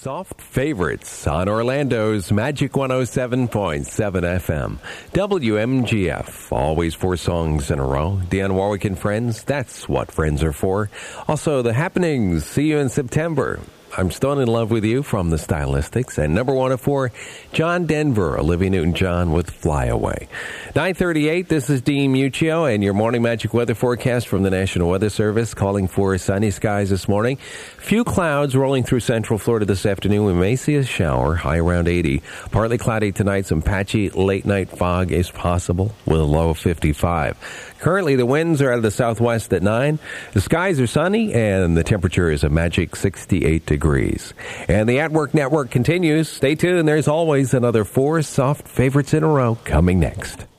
Soft favorites on Orlando's Magic 107.7 FM. WMGF. Always 4 songs in a row. Dionne Warwick and Friends. That's what friends are for. Also, The Happenings. See you in September. I'm Still in Love with You from the Stylistics. And number 104, John Denver, Olivia Newton-John with Fly Away. 9:38, this is Dean Muccio and your morning magic weather forecast from the National Weather Service, calling for sunny skies this morning. Few clouds rolling through central Florida this afternoon. We may see a shower, high around 80. Partly cloudy tonight, some patchy late-night fog is possible with a low of 55. Currently, the winds are out of the southwest at 9. The skies are sunny, and the temperature is a magic 68 degrees. And the At Work Network continues. Stay tuned. There's always another 4 soft favorites in a row coming next.